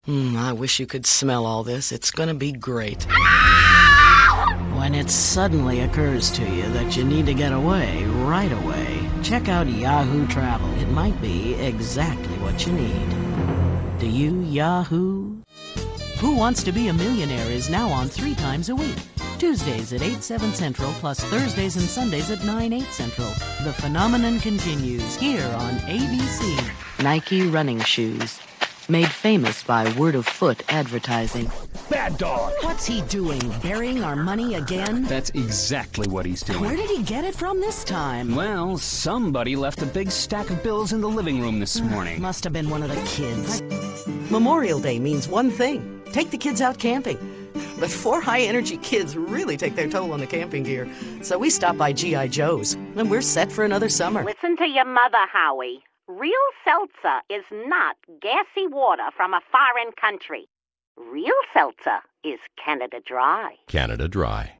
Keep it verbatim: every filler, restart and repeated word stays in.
Hmm, I wish you could smell all this. It's gonna be great. When it suddenly occurs to you that you need to get away right away, check out Yahoo Travel. It might be exactly what you need. Do you Yahoo? Who Wants to Be a Millionaire is now on three times a week. Tuesdays at eight, seven Central, plus Thursdays and Sundays at nine, eight Central. The phenomenon continues here on A B C. Nike running shoes. Made famous by word-of-foot advertising. Bad dog! What's he doing? Burying our money again? That's exactly what he's doing. Where did he get it from this time? Well, somebody left a big stack of bills in the living room this morning. Must have been one of the kids. Memorial Day means one thing. Take the kids out camping. But four high-energy kids really take their toll on the camping gear. So we stopped by G I. Joe's, and we're set for another summer. Listen to your mother, Howie. Real seltzer is not gassy water from a foreign country. Real seltzer is Canada Dry. Canada Dry.